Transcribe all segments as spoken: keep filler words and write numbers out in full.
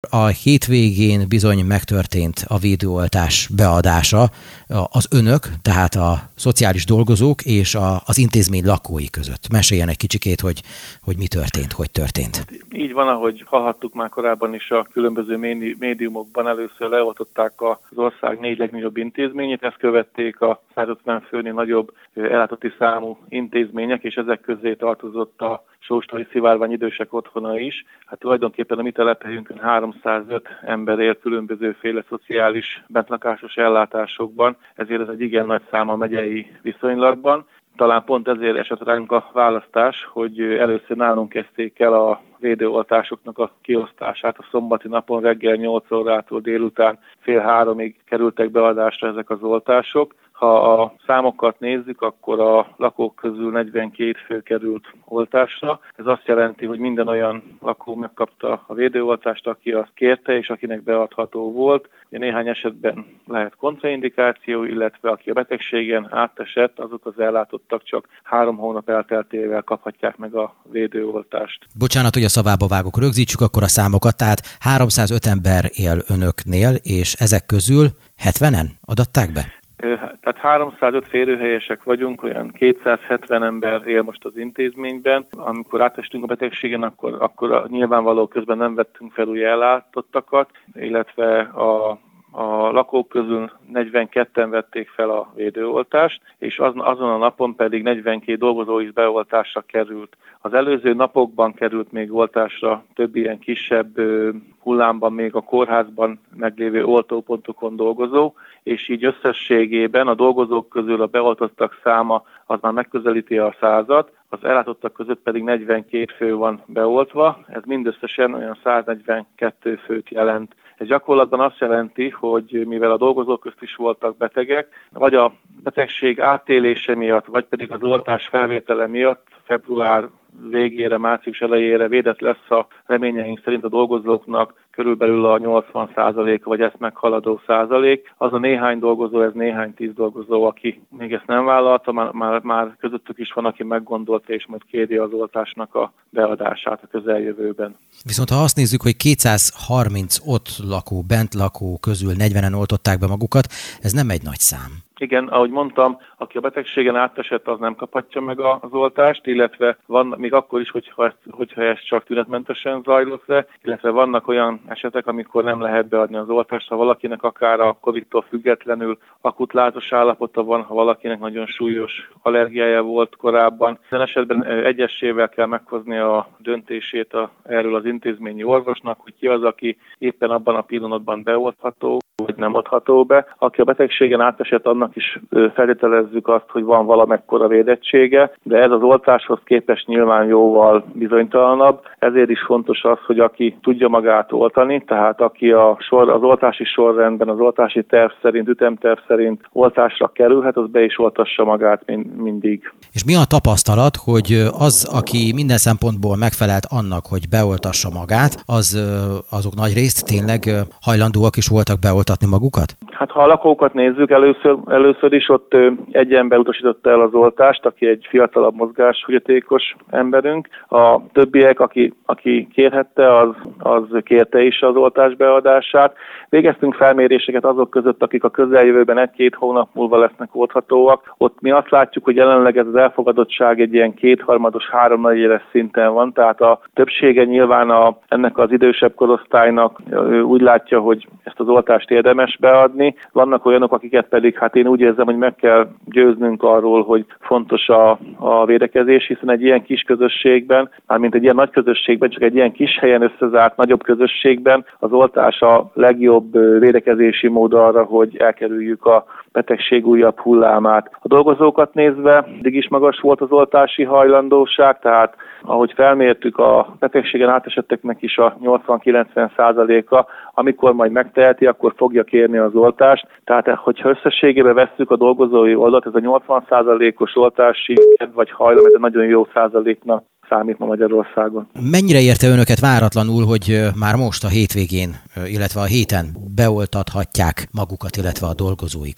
A hétvégén bizony megtörtént a védőoltás beadása az önök, tehát a szociális dolgozók és a, az intézmény lakói között. Meséljen egy kicsikét, hogy, hogy mi történt, hogy történt. Így van, ahogy hallhattuk már korábban is a különböző médiumokban, először leoltották az ország négy legnagyobb intézményét, ezt követték a százötven főnél nagyobb ellátotti számú intézmények, és ezek közé tartozott a Sóstari Szivárvány idősek otthona is. Hát tulajdonképpen a mi telepünkön háromszázöt ember él különbözőféle szociális bentlakásos ellátásokban, ezért ez egy igen nagy szám a megyei viszonylatban. Talán pont ezért esett ránk a választás, hogy először nálunk kezdték el a védőoltásoknak a kiosztását. A szombati napon reggel nyolc órától délután fél háromig kerültek beadásra ezek az oltások. Ha a számokat nézzük, akkor a lakók közül negyvenkét fő került oltásra. Ez azt jelenti, hogy minden olyan lakó megkapta a védőoltást, aki azt kérte, és akinek beadható volt. Néhány esetben lehet kontraindikáció, illetve aki a betegségen átesett, azok az ellátottak csak három hónap elteltével kaphatják meg a védőoltást. Bocsánat, hogy a szavába vágok, rögzítsük akkor a számokat. Tehát háromszázöt ember él önöknél, és ezek közül hetvenen adatták be? Tehát háromszázöt férőhelyesek vagyunk, olyan kétszázhetven ember él most az intézményben. Amikor átestünk a betegségen, akkor, akkor nyilvánvaló közben nem vettünk fel új ellátottakat, illetve a A lakók közül negyvenketten vették fel a védőoltást, és az, azon a napon pedig negyvenkét dolgozó is beoltásra került. Az előző napokban került még oltásra több ilyen kisebb hullámban még a kórházban meglévő oltópontokon dolgozó, és így összességében a dolgozók közül a beoltottak száma az már megközelíti a százat, az ellátottak között pedig negyvenkét fő van beoltva, ez mindösszesen olyan száznegyvenkettő főt jelent. Ez gyakorlatban azt jelenti, hogy mivel a dolgozók közt is voltak betegek, vagy a betegség átélése miatt, vagy pedig az oltás felvétele miatt február végére, március elejére védett lesz a reményeink szerint a dolgozóknak körülbelül a nyolcvan százalék, vagy ezt meghaladó százalék. Az a néhány dolgozó, ez néhány tíz dolgozó, aki még ezt nem vállalta, már, már, már közöttük is van, aki meggondolta, és majd kéri az oltásnak a beadását a közeljövőben. Viszont ha azt nézzük, hogy kétszázharminc ott lakó, bent lakó közül negyvenen oltották be magukat, ez nem egy nagy szám. Igen, ahogy mondtam, aki a betegségen átesett, az nem kaphatja meg az oltást, illetve van még akkor is, hogyha ez, hogyha ez csak tünetmentesen zajlott le, illetve vannak olyan esetek, amikor nem lehet beadni az oltást, ha valakinek akár a Covid-tól függetlenül akut lázas állapota van, ha valakinek nagyon súlyos allergiája volt korábban. Ezen esetben egyesével kell meghozni a döntését a, erről az intézményi orvosnak, hogy ki az, aki éppen abban a pillanatban beoltható, vagy nem adható be. Aki a betegségen átesett, annak is feltételezzük azt, hogy van valamekkora védettsége, de ez az oltáshoz képest nyilván jóval bizonytalanabb. Ezért is fontos az, hogy aki tudja magát oltani, tehát aki a sor, az oltási sorrendben, az oltási terv szerint, ütemterv szerint oltásra kerülhet, az be is oltassa magát mind, mindig. És mi a tapasztalat, hogy az, aki minden szempontból megfelelt annak, hogy beoltassa magát, az azok nagy részt tényleg hajlandóak is voltak beoltatni magukat? Hát ha a lakókat nézzük, először, először is ott egy ember utasította el az oltást, aki egy fiatalabb mozgásfogyatékos emberünk. A többiek, aki, aki kérhette, az, az kérte is az oltás beadását. Végeztünk felméréseket azok között, akik a közeljövőben egy-két hónap múlva lesznek olthatóak. Ott mi azt látjuk, hogy jelenleg ez az elfogadottság egy ilyen kétharmados, háromnegyedes szinten van, tehát a többsége nyilván a, ennek az idősebb korosztálynak úgy látja, hogy ezt az oltást érdemes beadni. Vannak olyanok, akiket pedig, hát én úgy érzem, hogy meg kell győznünk arról, hogy fontos a, a védekezés, hiszen egy ilyen kis közösségben, mármint egy ilyen nagy közösségben, csak egy ilyen kis helyen összezárt nagyobb közösségben az oltás a legjobb védekezési mód arra, hogy elkerüljük a betegség újabb hullámát. A dolgozókat nézve eddig is magas volt az oltási hajlandóság, tehát ahogy felmértük, a betegségen átesetteknek is a nyolcvan-kilencven százaléka, amikor majd megteheti, akkor fogja kérni az oltást. Tehát, hogyha összességében vesszük a dolgozói oldalt, ez a nyolcvan százalékos oltási kedv vagy hajlam, ez egy nagyon jó százaléknak számít ma Magyarországon. Mennyire érte önöket váratlanul, hogy már most a hétvégén, illetve a héten beoltathatják magukat, illetve a dolgozóikat?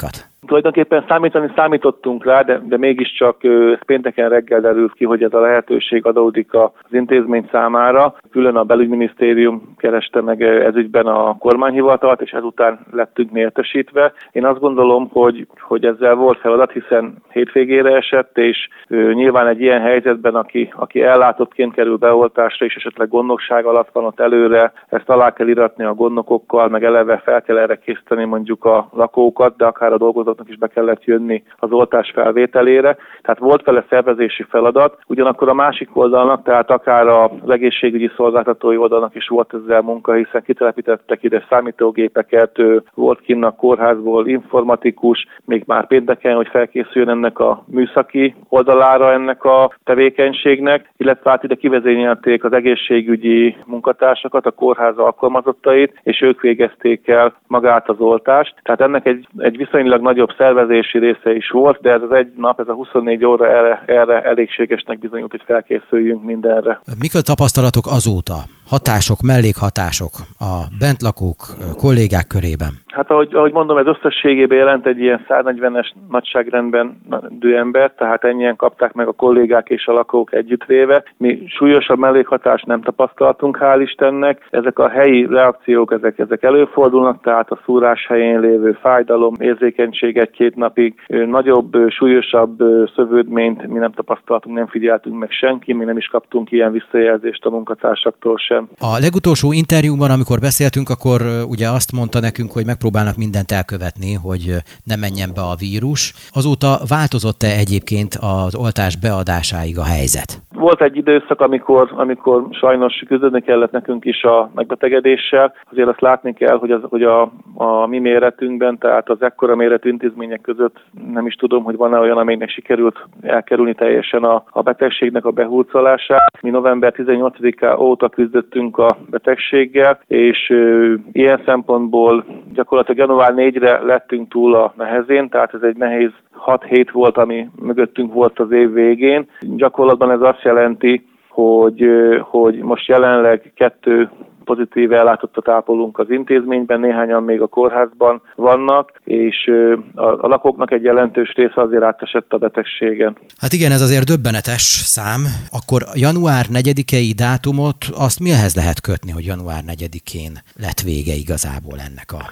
Tulajdonképpen számítani számítottunk rá, de, de mégiscsak ez pénteken reggel derült ki, hogy ez a lehetőség adódik az intézmény számára. Külön a belügyminisztérium kereste meg ezügyben a kormányhivatalt, és ezután lettünk értesítve. Én azt gondolom, hogy, hogy ezzel volt feladat, hiszen hétvégére esett, és ő, nyilván egy ilyen helyzetben, aki, aki ellátottként kerül beoltásra, és esetleg gondnokság alatt van ott előre, ezt alá kell iratni a gondnokokkal, meg eleve fel kell erre készíteni mondjuk a lakókat, de akár a dolgozóknak is be kellett jönni az oltás felvételére. Tehát volt vele szervezési feladat, ugyanakkor a másik oldalnak, tehát akár az egészségügyi szolgáltatói oldalnak is volt ezzel munka, hiszen kitelepítettek ide számítógépeket, volt kinn a kórházból informatikus, még már pénteken, hogy felkészüljön ennek a műszaki oldalára ennek a tevékenységnek, illetve hát ide kivezényelték az egészségügyi munkatársakat, a kórház alkalmazottait, és ők végezték el magát az oltást. Tehát ennek egy, egy viszonylag nagyobb szervezési része is volt, de ez az egy nap, ez a huszonnégy óra erre, erre elégségesnek bizonyult, hogy felkészüljünk mindenre. Mik a tapasztalatok azóta? Hatások, mellékhatások a bentlakók, kollégák körében? Hát ahogy, ahogy mondom, ez összességében jelent egy ilyen száznegyvenes nagyságrendben ember, tehát ennyien kapták meg a kollégák és a lakók együttvéve. Mi súlyosabb mellékhatást nem tapasztaltunk, hál' Istennek. Ezek a helyi reakciók, ezek, ezek előfordulnak, tehát a szúrás helyén lévő fájdalom, érzékenység egy-két napig, nagyobb, súlyosabb szövődményt mi nem tapasztaltunk, nem figyeltünk meg senki, mi nem is kaptunk ilyen visszajelzést a munkatársaktól sem. A legutolsó interjúban, amikor beszéltünk, akkor ugye azt mondta nekünk, hogy megpróbálnak mindent elkövetni, hogy ne menjen be a vírus. Azóta változott-e egyébként az oltás beadásáig a helyzet? Volt egy időszak, amikor, amikor sajnos küzdeni kellett nekünk is a megbetegedéssel. Azért azt látni kell, hogy, az, hogy a, a mi méretünkben, tehát az ekkora méretű intézmények között nem is tudom, hogy van-e olyan, amelynek sikerült elkerülni teljesen a, a betegségnek a behurcolását. Mi november tizennyolcadika óta küzdöttünk a betegséggel, és ö, ilyen szempontból gyakorlatilag január negyedikére lettünk túl a nehezén, tehát ez egy nehéz hat hét volt, ami mögöttünk volt az év végén. Gyakorlatban ez azt jelenti, hogy, hogy most jelenleg kettő pozitív ellátottat ápolunk az intézményben, néhányan még a kórházban vannak, és a, a lakóknak egy jelentős része azért átesett a betegségen. Hát igen, ez azért döbbenetes szám. Akkor január negyedikei dátumot, azt mihez lehet kötni, hogy január negyedikén lett vége igazából ennek a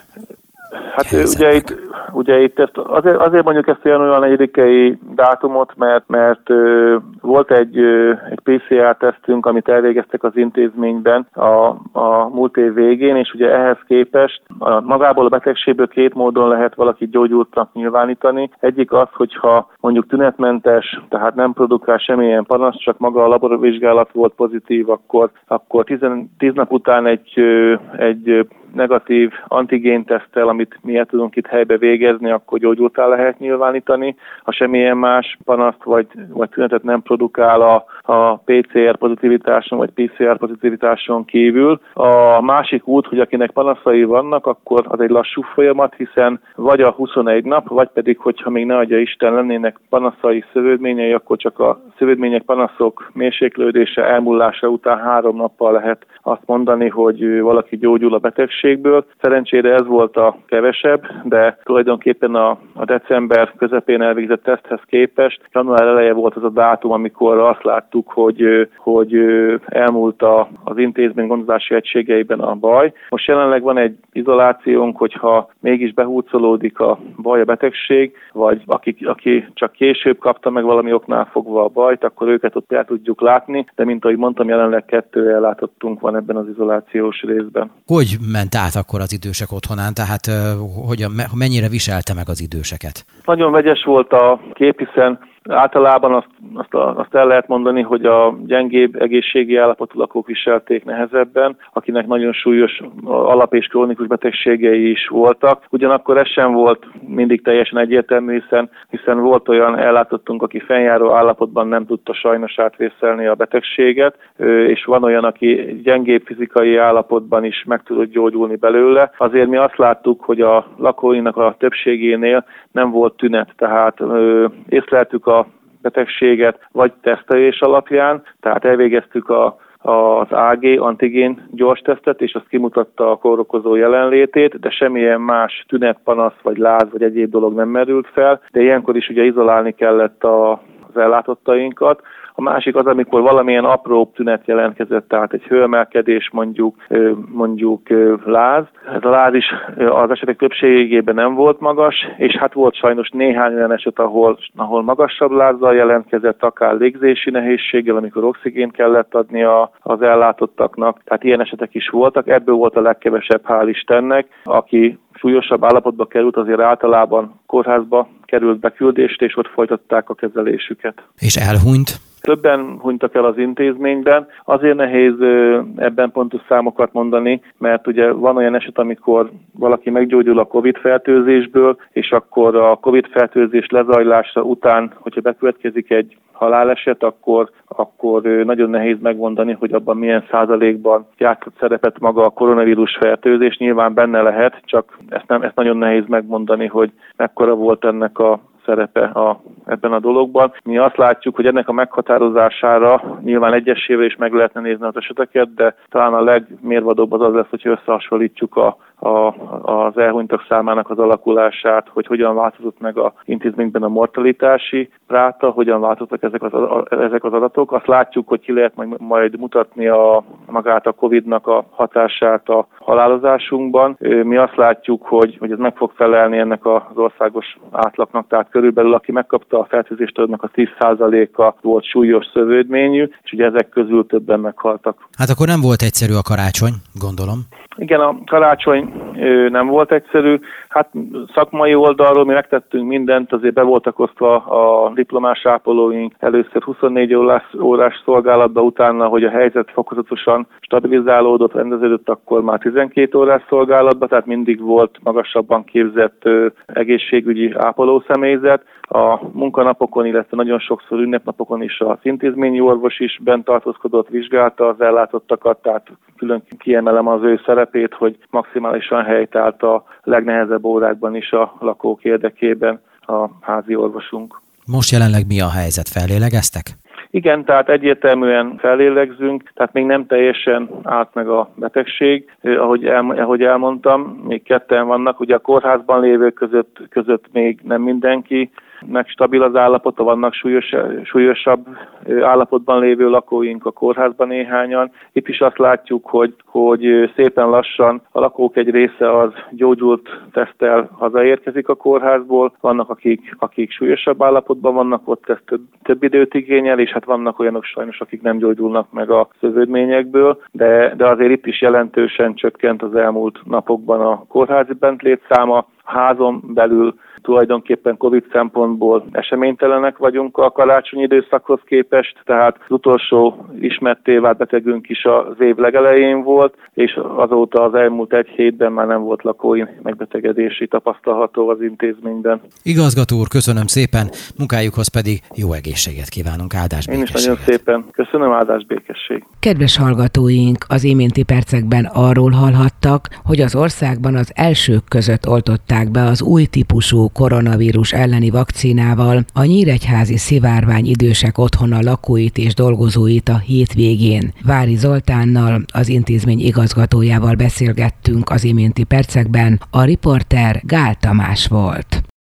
Hát ugye itt, ugye itt ezt azért, azért mondjuk ezt a január negyedikei dátumot, mert, mert ö, volt egy, ö, egy pé cé er-tesztünk, amit elvégeztek az intézményben a, a múlt év végén, és ugye ehhez képest a, magából a betegségből két módon lehet valaki gyógyultnak nyilvánítani. Egyik az, hogyha mondjuk tünetmentes, tehát nem produkál semmilyen panasz, csak maga a laborvizsgálat volt pozitív, akkor, akkor tíz nap után egy, ö, egy negatív antigénteszttel, amit mi el tudunk itt helybe végezni, akkor gyógyultá lehet nyilvánítani. Ha semmilyen más panaszt vagy, vagy tünetet nem produkál a, a pé cé er pozitivitáson vagy pé cé er pozitivitáson kívül. A másik út, hogy akinek panaszai vannak, akkor az egy lassú folyamat, hiszen vagy a huszonegy nap, vagy pedig, hogyha még ne adja Isten lennének panaszai, szövődményei, akkor csak a szövődmények, panaszok mérséklődése, elmúlása után három nappal lehet azt mondani, hogy valaki gyógyul a betegségből. Szerencsére ez volt a kevesebb, de tulajdonképpen a, a december közepén elvégzett teszthez képest január eleje volt az a dátum, amikor azt láttuk, hogy, hogy elmúlt a, az intézmény gondozási egységeiben a baj. Most jelenleg van egy izolációnk, hogyha mégis behúzolódik a baj, a betegség, vagy aki, aki csak később kapta meg valami oknál fogva a bajt, akkor őket ott el tudjuk látni, de mint ahogy mondtam, jelenleg kettő ellátottunk van ebben az izolációs részben. Hogy ment át akkor az idősek otthonán, tehát hogyan, mennyire viselte meg az időseket? Nagyon vegyes volt a kép, hiszen általában azt, azt, azt el lehet mondani, hogy a gyengébb egészségi állapotú lakók viselték nehezebben, akinek nagyon súlyos alap- és krónikus betegségei is voltak. Ugyanakkor ez sem volt mindig teljesen egyértelmű, hiszen, hiszen volt olyan ellátottunk, aki fennjáró állapotban nem tudta sajnos átvészelni a betegséget, és van olyan, aki gyengébb fizikai állapotban is meg tudott gyógyulni belőle. Azért mi azt láttuk, hogy a lakóinak a többségénél nem volt tünet, tehát ö, észleltük a betegséget vagy tesztelés alapján, tehát elvégeztük a az á gé, antigén gyors tesztet, és az kimutatta a kórokozó jelenlétét, de semmilyen más tünet, panasz, vagy láz, vagy egyéb dolog nem merült fel, de ilyenkor is ugye izolálni kellett a, az ellátottainkat. A másik az, amikor valamilyen apró tünet jelentkezett, tehát egy hőemelkedés, mondjuk, mondjuk láz. Ez a láz is az esetek többségében nem volt magas, és hát volt sajnos néhány olyan eset, ahol, ahol magasabb lázzal jelentkezett, akár légzési nehézséggel, amikor oxigént kellett adni a, az ellátottaknak. Tehát ilyen esetek is voltak, ebből volt a legkevesebb, hál' Istennek. Aki súlyosabb állapotba került, azért általában kórházba került beküldést, és ott folytatták a kezelésüket. És elhunyt? Többen hunytak el az intézményben. Azért nehéz ebben pontos számokat mondani, mert ugye van olyan eset, amikor valaki meggyógyul a Covid-fertőzésből, és akkor a Covid-fertőzés lezajlása után, hogyha bekövetkezik egy haláleset, akkor, akkor nagyon nehéz megmondani, hogy abban milyen százalékban játszott szerepet maga a koronavírus fertőzés. Nyilván benne lehet, csak ezt, nem, ezt nagyon nehéz megmondani, hogy mekkora volt ennek a szerepe a, ebben a dologban. Mi azt látjuk, hogy ennek a meghatározására nyilván egyesével is meg lehetne nézni az eseteket, de talán a legmérvadóbb az az lesz, hogyha összehasonlítjuk a, a, az elhunytak számának az alakulását, hogy hogyan változott meg az intézményben a mortalitási ráta, hogyan változtak ezek az, a, ezek az adatok. Azt látjuk, hogy ki lehet majd, majd mutatni a, magát a Covidnak a hatását a halálozásunkban. Mi azt látjuk, hogy, hogy ez meg fog felelni ennek az országos átlagnak, tehát körülbelül aki megkapta a fertőzést, annak a tíz százaléka volt súlyos szövődményű, és ugye ezek közül többen meghaltak. Hát akkor nem volt egyszerű a karácsony, gondolom. Igen, a karácsony nem volt egyszerű. Hát szakmai oldalról mi megtettünk mindent, azért be voltak osztva a diplomás ápolóink először huszonnégy órás, órás szolgálatba, utána, hogy a helyzet fokozatosan stabilizálódott, rendeződött, akkor már tizenkét órás szolgálatba, tehát mindig volt magasabban képzett egészségügyi ápolószemélyzet. A munkanapokon, illetve nagyon sokszor ünnepnapokon is az intézményi orvos is bent tartózkodott, vizsgálta az ellátottakat, tehát külön kiemelem az ő szerepét, hogy maximálisan helytált a legnehezebb órákban is a lakók érdekében a házi orvosunk. Most jelenleg mi a helyzet? Fellélegeztek? Igen, tehát egyértelműen fellélegzünk, tehát még nem teljesen állt meg a betegség, ahogy, el, ahogy elmondtam, még ketten vannak, ugye a kórházban lévők között, között még nem mindenki, meg stabil az állapota, vannak súlyos, súlyosabb állapotban lévő lakóink a kórházban néhányan. Itt is azt látjuk, hogy, hogy szépen lassan a lakók egy része az gyógyult teszttel hazaérkezik a kórházból, vannak akik, akik súlyosabb állapotban vannak, ott ez több, több időt igényel, és hát vannak olyanok sajnos, akik nem gyógyulnak meg a szövődményekből, de, de azért itt is jelentősen csökkent az elmúlt napokban a kórházi bentlétszáma. A házon belül tulajdonképpen Covid szempontból eseménytelenek vagyunk a karácsonyi időszakhoz képest, tehát az utolsó ismertté vált betegünk is az év legelején volt, és azóta az elmúlt egy hétben már nem volt lakói megbetegedési tapasztalható az intézményben. Igazgató úr, köszönöm szépen, munkájukhoz pedig jó egészséget kívánunk, áldás békességet. Én is nagyon szépen köszönöm, áldás békesség. Kedves hallgatóink, az iménti percekben arról hallhattak, hogy az országban az elsők között oltották be az új típusú koronavírus elleni vakcinával a nyíregyházi Szivárvány Idősek Otthona lakóit és dolgozóit a hétvégén. Vári Zoltánnal, az intézmény igazgatójával beszélgettünk az iménti percekben, a riporter Gál Tamás volt.